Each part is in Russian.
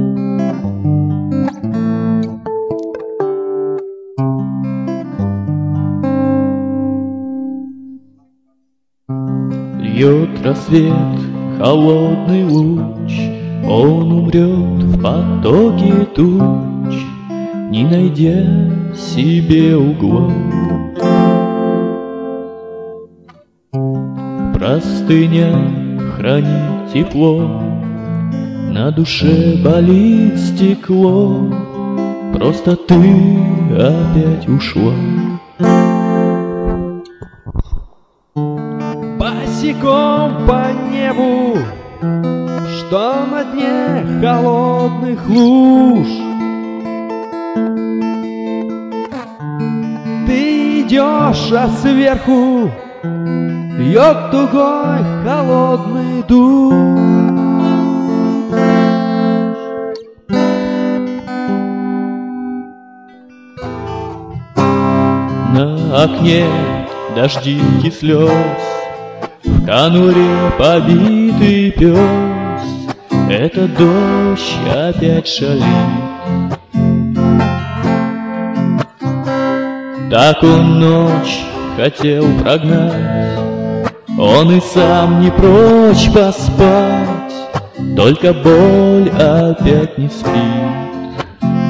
Льет рассвет, холодный луч, он умрет в потоке туч, не найдя себе угла. Простыня хранит тепло, на душе болит стекло, просто ты опять ушла. Босиком по небу, что на дне холодных луж, ты идешь, а сверху льет тугой холодный душ. На окне дождинки слез, в конуре побитый пес, этот дождь опять шалит. Так он ночь хотел прогнать, он и сам не прочь поспать, только боль опять не спит.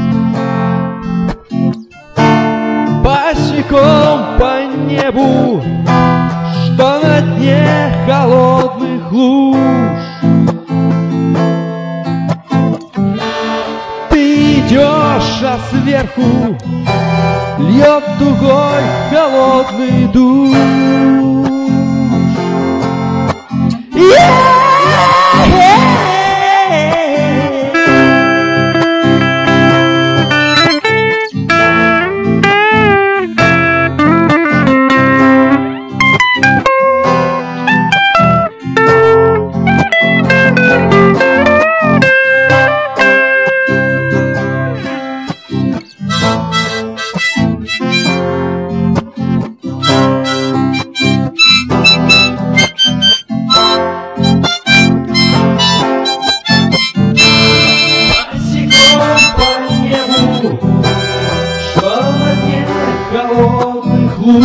Босиком по небу, что на дне холодных луж, ты идешь, а сверху льет тугой холодный душ. Холодных луж,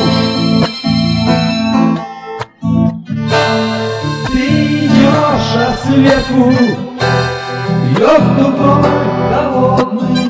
ты идешь, а сверху льет тугой холодный